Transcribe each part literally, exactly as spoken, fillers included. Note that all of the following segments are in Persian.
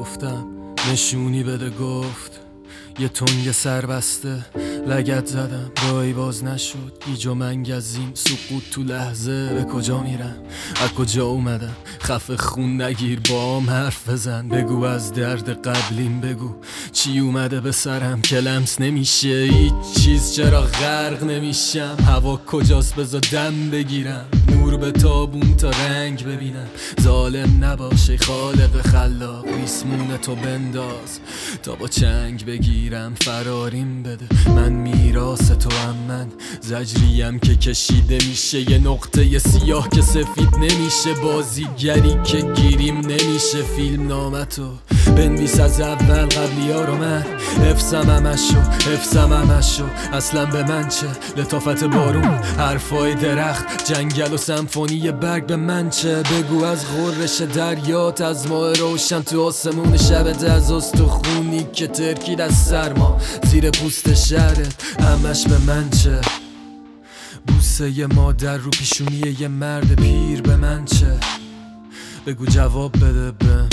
گفتم نشونی بده، گفت یه تنگ سر بسته لگت زدم، رای باز نشد. گیج و منگ از این سقوط تو لحظه، به کجا میرم از کجا اومدم؟ خفه خون نگیر بام حرف بزن، بگو از درد قبلیم، بگو چی اومده به سرم که لمس نمیشه هیچ چیز، چرا غرق نمیشم؟ هوا کجاست بذار دم بگیرم، نور به تابون تا رنگ ببینم. ظالم نباشه خالق خلاق، ریسمون تو بنداز تا با چنگ بگیرم. فراریم بده من میراث تو هم، من زجریم که کشیده میشه، یه نقطه سیاه که سفید نمیشه. بازیگری که گیریم نمیشه، فیلم نامتو بنویس از اول قبلی ها رو، من حفظم همشو حفظم همشو. اصلا به من چه؟ لطافت بارون، حرفای درخت، جنگل و سمفونی برگ به من چه؟ بگو از غرش دریات، از ماه روشن تو آسمون شبت، از استخونی که ترکید از سرما زیر پوست شهرت، همش به من چه؟ بوسه ی مادر رو پیشونی یه مرد پیر به من چه؟ بگو جواب بده بهم.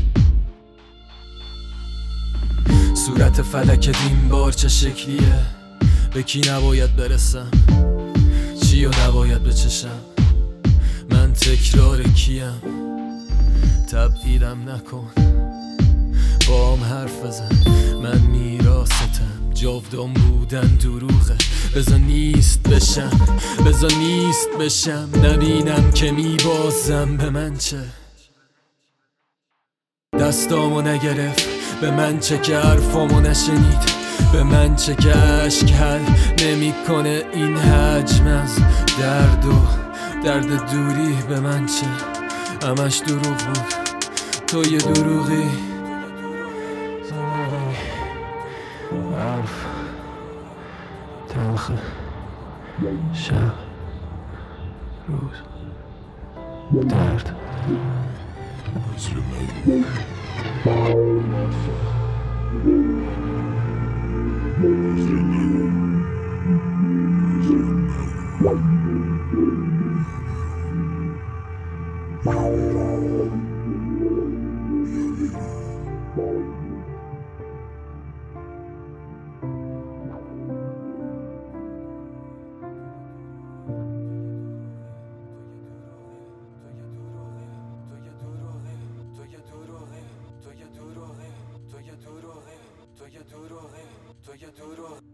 صورت فلک این بار چه شکلیه؟ به کی نباید برسم؟ چیو نباید بچشم؟ من تکرار کیم؟ تبعیدم نکن بام حرف بزن، من میراثتم. جاودان بودن دروغه، بذار نیست بشم، بذار نیست بشم. نبینم که میبازم، به من چه؟ دستامو نگرفت، به من چه که حرفامو نشنید؟ به من چه که عشق حل نمی کنه این حجم از درد و درد دوری؟ به من چه؟ همش دروغ بود، تو یه دروغی. حرف تلخ، شب روز درد. تو یه دروغی، تو یه دروغی، تو یه دروغی.